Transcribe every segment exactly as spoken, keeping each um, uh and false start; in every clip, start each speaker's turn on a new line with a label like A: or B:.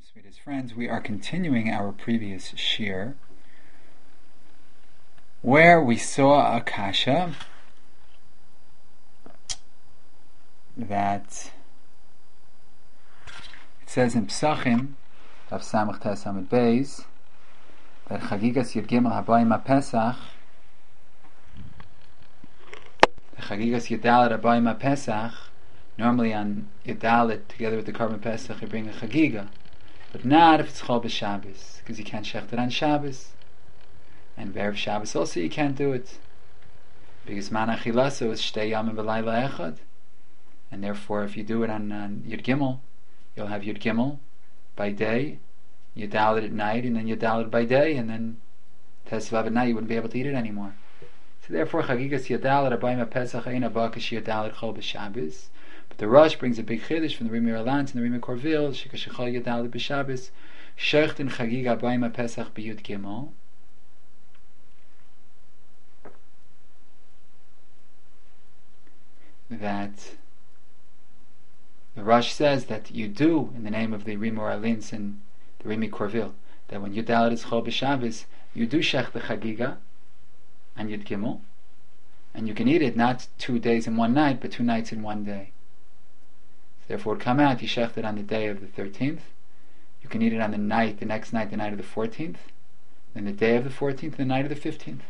A: Sweetest friends, we are continuing our previous shir, where we saw a kasha that it says in Psachim, Daf Samach Tes Amud Beis, that Chagigas Yud Gimel Habayim HaPesach, the Chagigas Yudalet Habayim HaPesach, normally on Yudalet together with the Korban Pesach you bring a Chagiga. But not if it's Chol b'Shabbos, because you can't shecht it on Shabbos. And Be'erev Shabbos also you can't do it. Because Man Achilasa is Shtei Yamim V'Layla Echad. And therefore if you do it on, on Yud Gimel, you'll have Yud Gimel by day, Yud Dalet at night, and then Yud Dalet by day, and then Tes Vav at night you wouldn't be able to eat it anymore. So therefore Chagigas Yud Dalet Abayim HaPesach Ein Haba Kash Yud Dalet Chol b'Shabbos. The Rosh brings a big chiddush from the Rimei Erlantz and the Rimei Korvil, Shekashachal Yudal b'Shabbos, Shecht in Chagig Habayim HaPesach b'Yud Gimel. That the Rosh says that you do in the name of the Rimei Erlantz and the Rimei Korvil, that when Yudal is Chol b'Shabbos, you do Shecht the Chagiga and Yud Gimel, and you can eat it not two days in one night, but two nights in one day. Therefore, it come out, you shecht it on the day of the thirteenth. You can eat it on the night, the next night, the night of the fourteenth. Then the day of the fourteenth, the night of the fifteenth.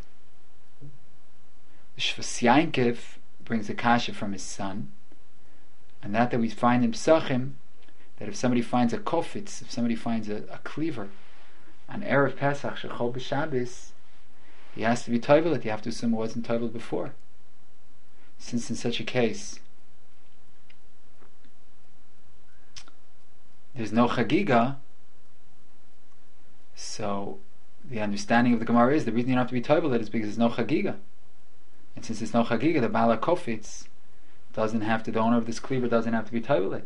A: The Shvus Yankiv brings a kasha from his son. And that that we find in Psachim, that if somebody finds a kofitz, if somebody finds a, a cleaver, on Erev Pesach, Shechol b'Shabbos, he has to be toivelet. You have to assume it wasn't toivelet before. Since in such a case, there's no chagiga, so the understanding of the Gemara is the reason you don't have to be toivelet is because there's no chagiga. And since there's no chagiga, the Bala Kofitz doesn't have to, the owner of this cleaver doesn't have to be toivelet.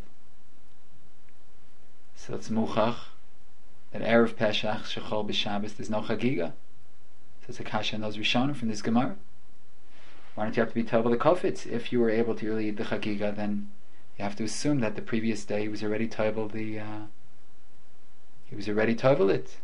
A: So it's muchach that Erev Pesach, Shechol b'Shabbos, there's no chagiga. So it's a kasha and those Rishonim from this Gemara. Why don't you have to be toivelet kofitz? If you were able to really eat the chagiga, then you have to assume that the previous day he was already toivel the uh, he was already toivel it.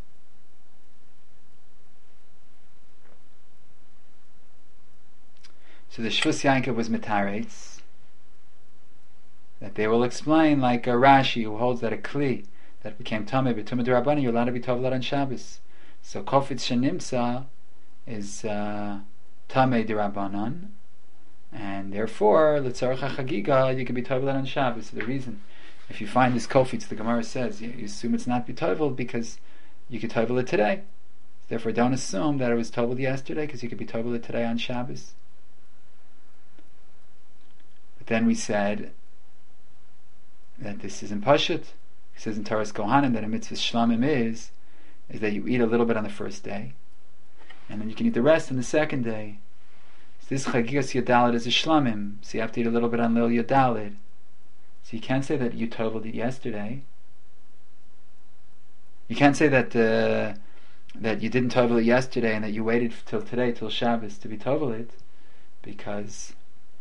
A: So the Shvus Yankiv was mitaretz that they will explain like a Rashi who holds that a kli that became tamei b'tumah d'Rabbanan you're allowed to be toivel on Shabbos. So kofitz shenimsa is uh, tamei d'Rabbanan. And therefore, l'tzarech hachagiga, you can be toivel on Shabbos. So the reason, if you find this kofitz, the Gemara says, you, you assume it's not be toivel because you could toivel it today. Therefore, don't assume that it was toivel yesterday because you could be toivel it today on Shabbos. But then we said that this isn't pashut. It says in Taras Kohanim that a mitzvah shlamim is is that you eat a little bit on the first day, and then you can eat the rest on the second day. This Chagigas Yudalet is a shlamim, so you have to eat a little bit on Lil Yudalet. So you can't say that you toveled it yesterday. You can't say that uh, that you didn't tovel it yesterday and that you waited till today, till Shabbos, to be tovel it, because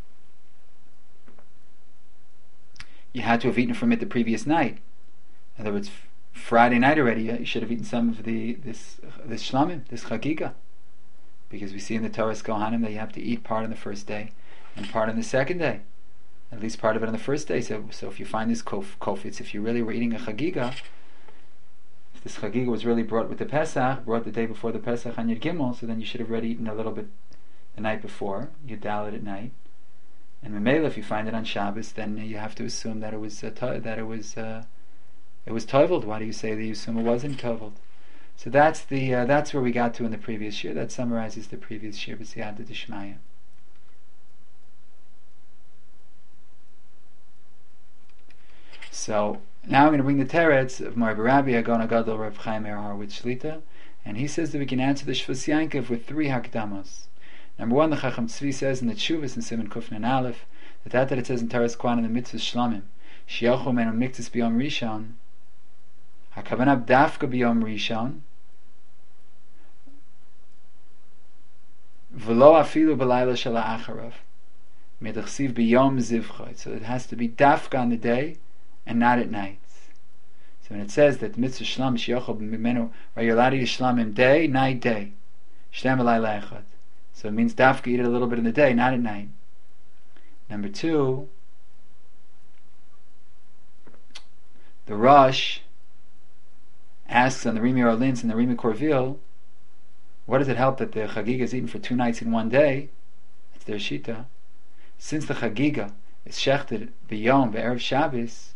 A: you had to have eaten from it the previous night. In other words, Friday night already, you should have eaten some of the this this shlamim, this Chagiga. Because we see in the Torah Kohanim that you have to eat part on the first day and part on the second day. At least part of it on the first day. So, so if you find this kof, kofitz, if you really were eating a chagiga, if this chagiga was really brought with the Pesach, brought the day before the Pesach on Yud Gimel, so then you should have already eaten a little bit the night before. You dalet at night, and Memela, if you find it on Shabbos, then you have to assume that it was uh, to, that it was uh, it was toveled. Why do you say that you assume it wasn't toveled? So that's the uh, that's where we got to in the previous year. That summarizes the previous year, b'siyata d'shmaya. So now I'm going to bring the teretz of Mar Rabbi Agon Agadol Rav Chaim Meir Horowitz Shlita, and he says that we can answer the Shvus Yankiv with three hakdamos. Number one, the Chacham Tzvi says in the Tshuvas in Siman Kufnan and Aleph that that that it says in Taras Kohanim in the mitzvah shlamim shiyachu menu miktzas b'yom rishon hakavana dafka b'yom rishon v'lo afilu b'layla shala acharav medachsiv b'yom zivchoy. So it has to be dafka on the day and not at night. So when it says that mitzvah shlam shiyochel b'mimenu, right, you're allowed to eat shlamim day, night, day. Shtem v'layla echad. So it means dafka eat it a little bit in the day, not at night. Number two, the Rosh asks on the Rimi Orleans and the Rimi Corville, what does it help that the Chagiga is eaten for two nights in one day? It's their Shita. Since the Chagiga is shechted b'yom b'erev Shabbos,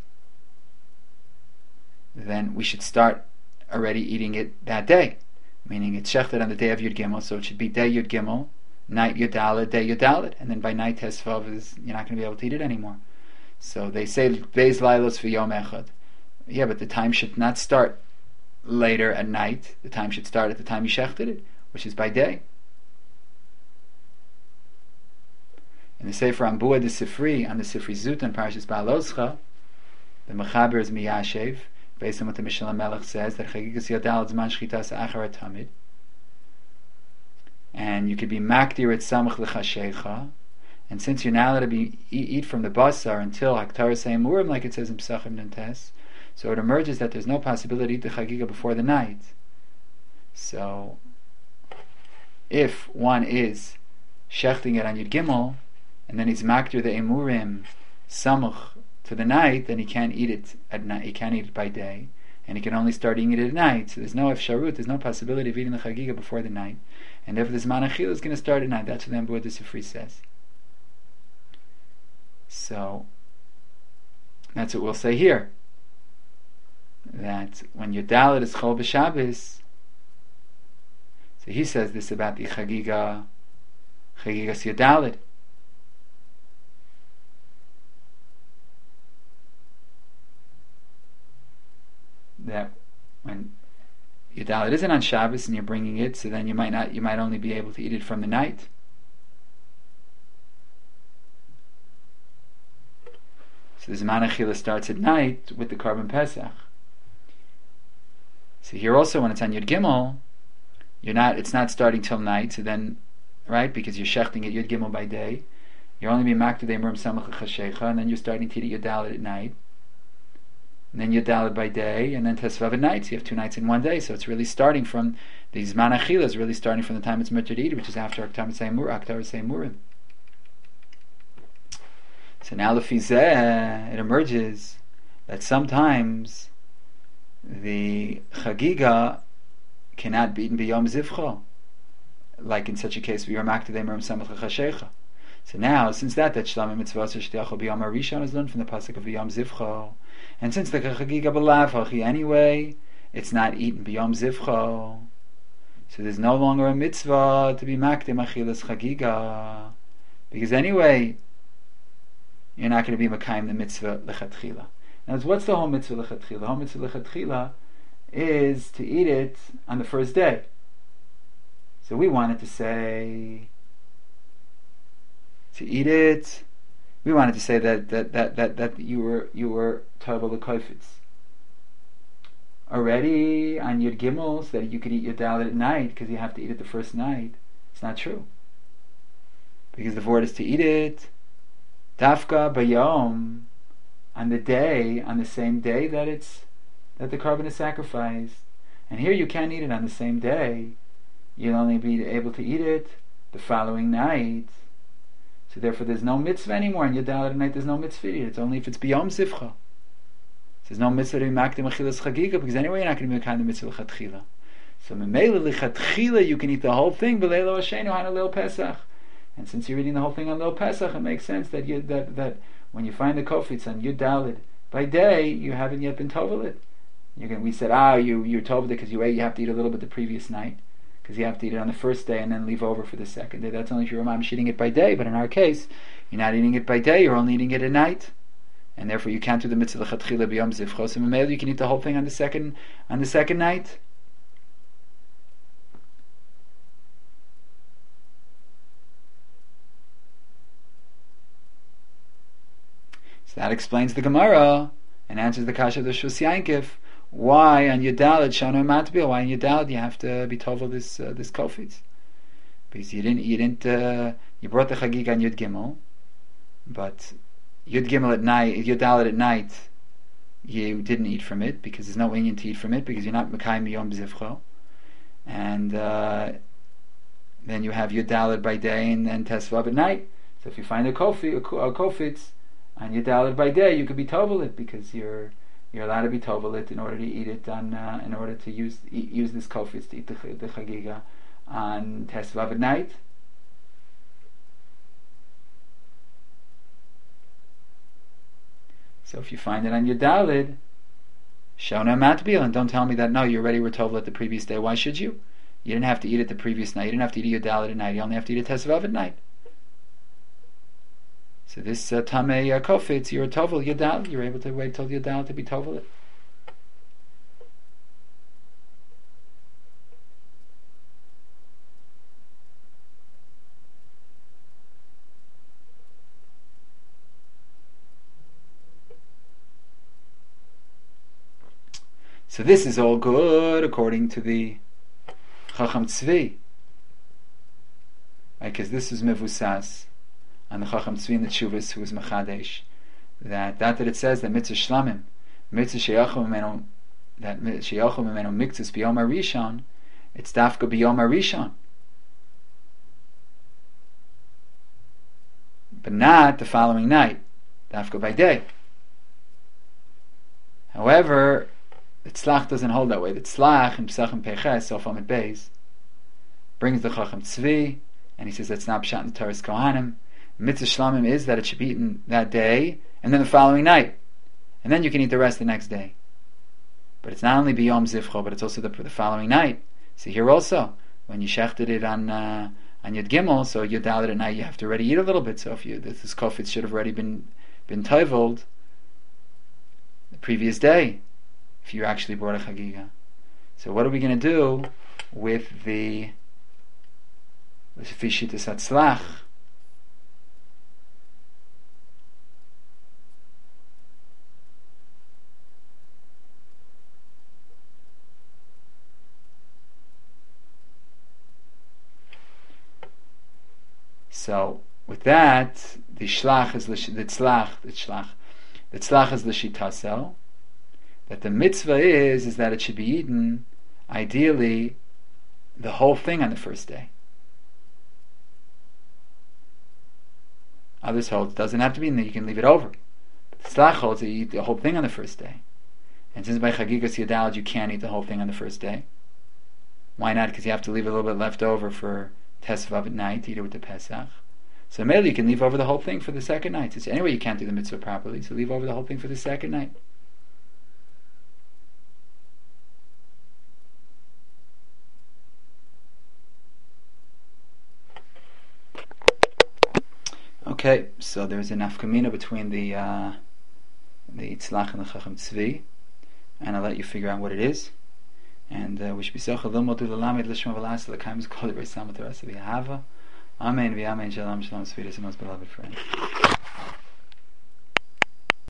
A: then we should start already eating it that day. Meaning it's shechted on the day of Yud Gimel, so it should be day Yud Gimel, night Yud Dalet, day Yud Dalet, and then by night Tesvav is you're not going to be able to eat it anymore. So they say Beis Lailos v'yom echad. Yeah, but the time should not start later at night. The time should start at the time you shechted it, which is by day. And the Sefer Ambua the Sifri on the Sifri Zut and Parashas Ba'aloscha, the Mechaber is Miyashev, based on what the Mishnah Melech says, that Chagigas Yadal Zman Shchitas Achar Tamid, and you could be makdir it samach l'chashecha, and since you're not allowed to be eat, eat from the basar until Haktaras Ha'emurim, like it says in Pesachim Nentes, so it emerges that there's no possibility to eat the Chagiga before the night. So if one is shechting it on Yud Gimel, and then he's makdir the Emurim samach to the night, then he can't eat it at night. He can't eat it by day, and he can only start eating it at night. So there's no efsharut, there's no possibility of eating the chagiga before the night, and therefore the zman achila is going to start at night. That's what the Ambua Sifri says. So that's what we'll say here. That when your dalet is chol b'Shabbos, so he says this about the chagiga, chagigas yodalet. That when your dalet isn't on Shabbos and you're bringing it, so then you might not, you might only be able to eat it from the night. So the Zman Achila starts at night with the Karban Pesach. So here also, when it's on Yud Gimel, you're not, it's not starting till night. So then, right, because you're shechting at Yud Gimel by day, you're only being makted the Emurim Samach Chashecha, and then you're starting to eat your dalet at night. And then Yud Dalet by day, and then Tesvav at night. So you have two nights in one day. So it's really starting from the Zman Achila is really starting from the time it's mutter to eat, which is after Aktaras Ha'emurim. So now Lefizeh, it emerges that sometimes the Chagiga cannot be eaten b'Yom Zivcha, like in such a case we are makted the Emurim Samach Chashecha. So now, since that that Shlamim Mitzvah Shtiachol b'Yom Harishon is learned from the pasuk of B'Yom Zivcha, and since the Chagiga b'Lav anyway, it's not eaten b'Yom Zivcha, so there's no longer a mitzvah to be makdim achilas Chagiga, because anyway, you're not going to be makayim the mitzvah lechatchila. Now, what's the whole mitzvah lechatchila? The whole mitzvah lechatchila is to eat it on the first day. So we wanted to say to eat it. We wanted to say that that that that, that you were you were tova l'koifetz already on Yud Gimel, so that you could eat your dalet at night because you have to eat it the first night. It's not true, because the word is to eat it dafka bayom, on the day, on the same day that it's that the carbon is sacrificed. And here you can't eat it on the same day. You'll only be able to eat it the following night. So therefore there's no mitzvah anymore. On your dalet at night there's no mitzvah to eat it. It's only if it's b'yom zivcha. There's no mitzvah to be makdim achilas chagiga, because anyway you're not going to be a kind of mitzvah lechatchila. So memela lechatchila you can eat the whole thing b'leilo hashenu on a Leil Pesach. And since you're eating the whole thing on Leil Pesach, it makes sense that you that that when you find the kofitz on Yud Dalet by day, you haven't yet been tovelit. You can we said ah you you're tovelit because you ate, you have to eat a little bit the previous night, because you have to eat it on the first day and then leave over for the second day. That's only if your mom's eating it by day, but in our case, you're not eating it by day, you're only eating it at night, and therefore you can't do the mitzvah lechatchila b'yom zivcha. So memela you can eat the whole thing on the second on the second night. So that explains the Gemara and answers the kasha of the Shus Yankif. Why on your dalet shano matbil? Why on your dalet you have to be told this uh, this kofitz? Because you didn't you didn't uh, you brought the chagig on Yud Gimel, but Yud Gimel at night, Yud Dalet at night, you didn't eat from it, because there's no inyan to eat from it, because you're not Mekayim Yom Zivcho. And uh, then you have your Daled by day and then Tesvav at night. So if you find a kofi, a kofitz, and your Daled by day, you could be tovelit, because you're you're allowed to be tovelit in order to eat it on, uh, in order to use eat, use this kofitz to eat the, the chagiga on Tesvav at night. So if you find it on your Daled, Shona Matbil, and don't tell me that, no, you already were tovelit the previous day. Why should you? You didn't have to eat it the previous night. You didn't have to eat your Daled at night. You only have to eat a Tesvav at night. So this uh, Tamei uh, Kofitz, you're a Tovel, you're Daled. You're able to wait till you're Daled to be Tovel. So this is all good according to the Chacham Tzvi, right? Because this is Mevusas and the Chacham Tzvi and the Tshuvas, who was Mechadesh, that that that it says that Mitzvah Shlamim, Mitzvah Sheyachom Mimenu, that Sheyachom Mimenu Miktzus B'Yom HaRishon, it's Dafka B'Yom HaRishon, but not the following night, Dafka by day. However, the Tzlach doesn't hold that way. The Tzlach in Pesachim Peches, Sofam at Beis, brings the Chacham Tzvi, and he says that's not Pshat in the Torah's Kohanim. Mitzvah Shlamim is that it should be eaten that day, and then the following night. And then you can eat the rest the next day. But it's not only B'Yom Zivcho, but it's also the, the following night. So here also, when you shechted it on uh, on Yud Gimel, so Yud Dalet at night, you have to already eat a little bit. So if you, this, this kofitz should have already been, been toveled the previous day, if you actually brought a chagiga. So what are we going to do with the Fishitas Hatzlach? So with that, the shlach is the tzlach, the tzlach, the tzlach is the shitasel. That the mitzvah is is that it should be eaten, ideally, the whole thing on the first day. Others hold it doesn't have to be in there; you can leave it over. But the tzlach holds that you eat the whole thing on the first day. And since by chagigas yadalad you can't eat the whole thing on the first day, why not? Because you have to leave a little bit left over for Tesvav at night, eat it with the Pesach. So maybe you can leave over the whole thing for the second night. It's, anyway, you can't do the mitzvah properly, so leave over the whole thing for the second night. Okay, so there's a nafkamina between the uh, the tzlach and the chacham tzvi, and I'll let you figure out what it is. And uh, we should be socha lilmod ulalamid lishma v'las l'kaim z'kol divrei samat the rest of the hava. Amen v'amen shalom shalom, sweetest and most beloved friend.